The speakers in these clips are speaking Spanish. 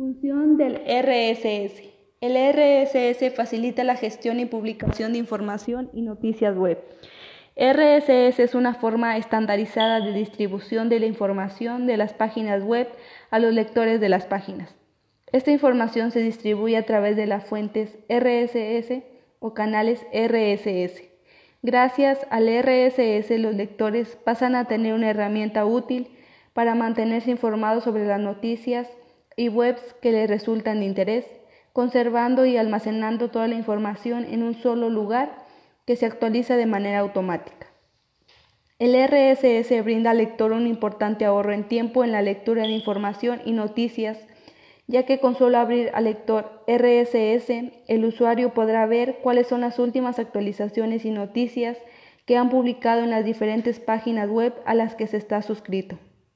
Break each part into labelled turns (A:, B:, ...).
A: Función del RSS. El RSS facilita la gestión y publicación de información y noticias web. RSS es una forma estandarizada de distribución de la información de las páginas web a los lectores de las páginas. Esta información se distribuye a través de las fuentes RSS o canales RSS. Gracias al RSS, los lectores pasan a tener una herramienta útil para mantenerse informados sobre las noticias y webs que les resultan de interés, conservando y almacenando toda la información en un solo lugar que se actualiza de manera automática. El RSS brinda al lector un importante ahorro en tiempo en la lectura de información y noticias, ya que con solo abrir al lector RSS, el usuario podrá ver cuáles son las últimas actualizaciones y noticias que han publicado en las diferentes páginas web a las que se está suscrito.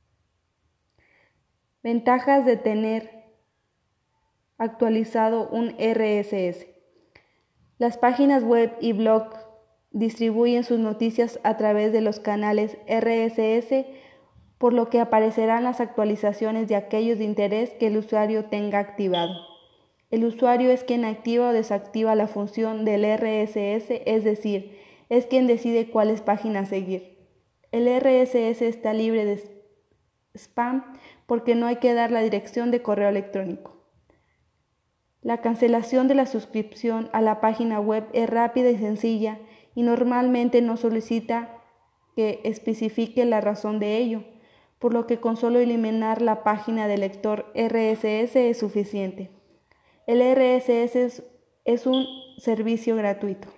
A: Ventajas de tener actualizado un RSS. Las páginas web y blogs distribuyen sus noticias a través de los canales RSS, por lo que aparecerán las actualizaciones de aquellos de interés que el usuario tenga activado. El usuario es quien activa o desactiva la función del RSS, es decir, es quien decide cuáles páginas seguir. El RSS está libre de spam porque no hay que dar la dirección de correo electrónico. La cancelación de la suscripción a la página web es rápida y sencilla y normalmente no solicita que especifique la razón de ello, por lo que con solo eliminar la página del lector RSS es suficiente. El RSS es un servicio gratuito.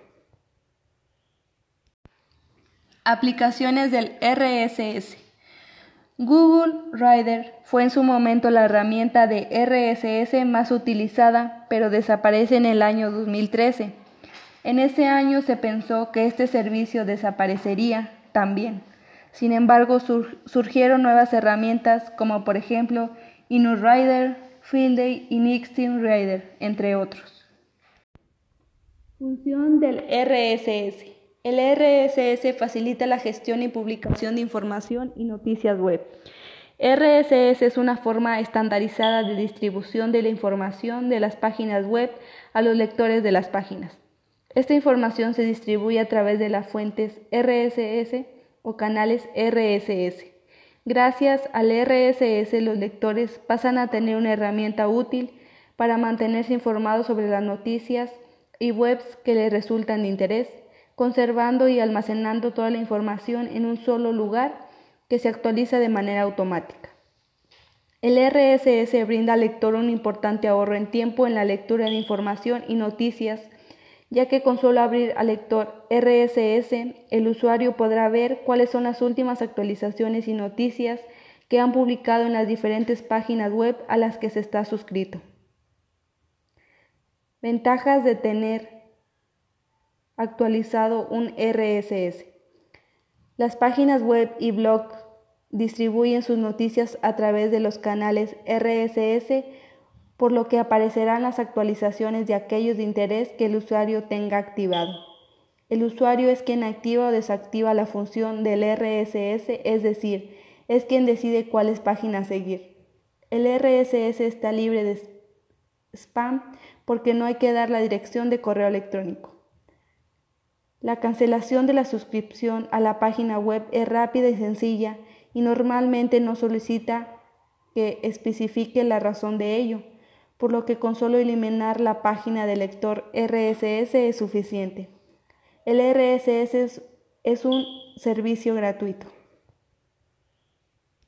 A: Aplicaciones del RSS. Google Reader fue en su momento la herramienta de RSS más utilizada, pero desaparece en el año 2013. En ese año se pensó que este servicio desaparecería también. Sin embargo, surgieron nuevas herramientas como por ejemplo InnoReader, Feedly y Nixon Reader, entre otros. Función del RSS. El RSS facilita la gestión y publicación de información y noticias web. RSS es una forma estandarizada de distribución de la información de las páginas web a los lectores de las páginas. Esta información se distribuye a través de las fuentes RSS o canales RSS. Gracias al RSS, los lectores pasan a tener una herramienta útil para mantenerse informados sobre las noticias y webs que les resultan de interés, conservando y almacenando toda la información en un solo lugar que se actualiza de manera automática. El RSS brinda al lector un importante ahorro en tiempo en la lectura de información y noticias, ya que con solo abrir al lector RSS, el usuario podrá ver cuáles son las últimas actualizaciones y noticias que han publicado en las diferentes páginas web a las que se está suscrito. Ventajas de tener actualizado un RSS. Las páginas web y blogs distribuyen sus noticias a través de los canales RSS, por lo que aparecerán las actualizaciones de aquellos de interés que el usuario tenga activado. El usuario es quien activa o desactiva la función del RSS, es decir, es quien decide cuáles páginas seguir. El RSS está libre de spam porque no hay que dar la dirección de correo electrónico. La cancelación de la suscripción a la página web es rápida y sencilla y normalmente no solicita que especifique la razón de ello, por lo que con solo eliminar la página del lector RSS es suficiente. El RSS es un servicio gratuito.